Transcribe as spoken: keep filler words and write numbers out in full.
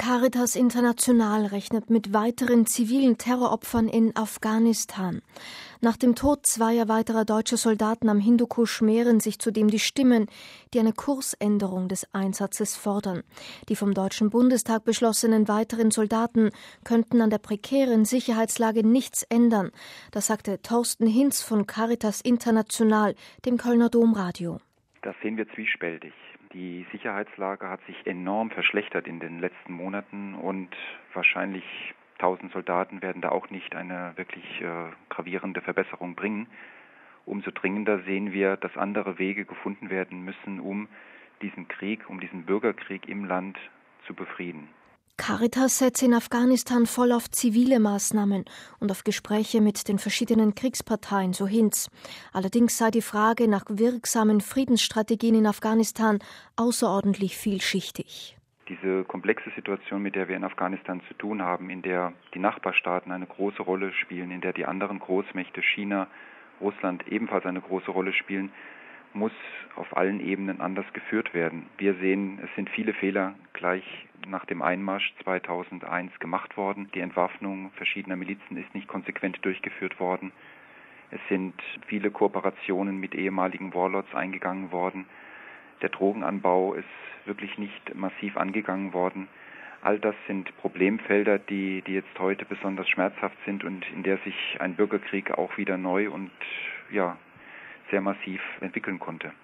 Caritas International rechnet mit weiteren zivilen Terroropfern in Afghanistan. Nach dem Tod zweier weiterer deutscher Soldaten am Hindukusch mehren sich zudem die Stimmen, die eine Kursänderung des Einsatzes fordern. Die vom Deutschen Bundestag beschlossenen weiteren Soldaten könnten an der prekären Sicherheitslage nichts ändern. Das sagte Thorsten Hinz von Caritas International dem Kölner Domradio. Das sehen wir zwiespältig. Die Sicherheitslage hat sich enorm verschlechtert in den letzten Monaten und wahrscheinlich tausend Soldaten werden da auch nicht eine wirklich äh, gravierende Verbesserung bringen. Umso dringender sehen wir, dass andere Wege gefunden werden müssen, um diesen Krieg, um diesen Bürgerkrieg im Land zu befrieden. Caritas setze in Afghanistan voll auf zivile Maßnahmen und auf Gespräche mit den verschiedenen Kriegsparteien, so Hinz. Allerdings sei die Frage nach wirksamen Friedensstrategien in Afghanistan außerordentlich vielschichtig. Diese komplexe Situation, mit der wir in Afghanistan zu tun haben, in der die Nachbarstaaten eine große Rolle spielen, in der die anderen Großmächte China, Russland ebenfalls eine große Rolle spielen, muss auf allen Ebenen anders geführt werden. Wir sehen, es sind viele Fehler gleich nach dem Einmarsch zweitausendeins gemacht worden. Die Entwaffnung verschiedener Milizen ist nicht konsequent durchgeführt worden. Es sind viele Kooperationen mit ehemaligen Warlords eingegangen worden. Der Drogenanbau ist wirklich nicht massiv angegangen worden. All das sind Problemfelder, die, die jetzt heute besonders schmerzhaft sind und in der sich ein Bürgerkrieg auch wieder neu und ja, sehr massiv entwickeln konnte.